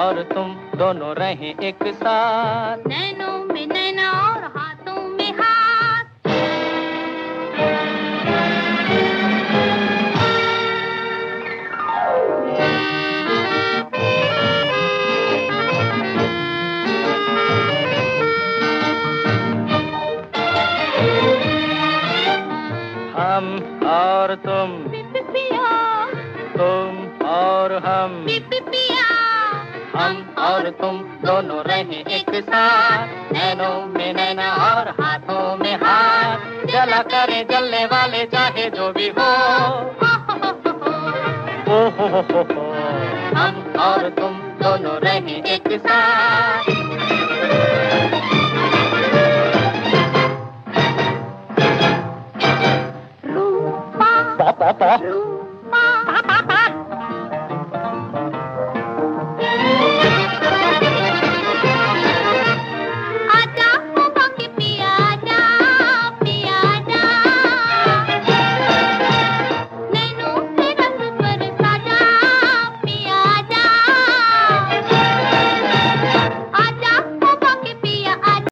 और तुम दोनों रहें एक साथ, नैनों में नैना और हाथों में हाथ। हम और तुम, पिया, तुम और हम, पिया, हम और तुम दोनों रहें एक साथ, नैनों में नैना और हाथों में हाथ। जला करे जलने वाले चाहे जो भी हो, ओ हो, हम और तुम दोनों रहें एक साथ।